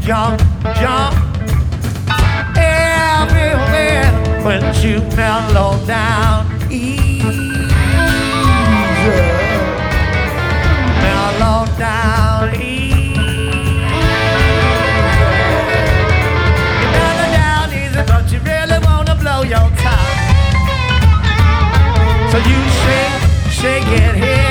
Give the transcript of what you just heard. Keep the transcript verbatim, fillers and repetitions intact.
jump, jump everywhere when you mellow down easy, mellow down easy. You mellow down easy, but you really wanna blow your top. So you shake, shake it here.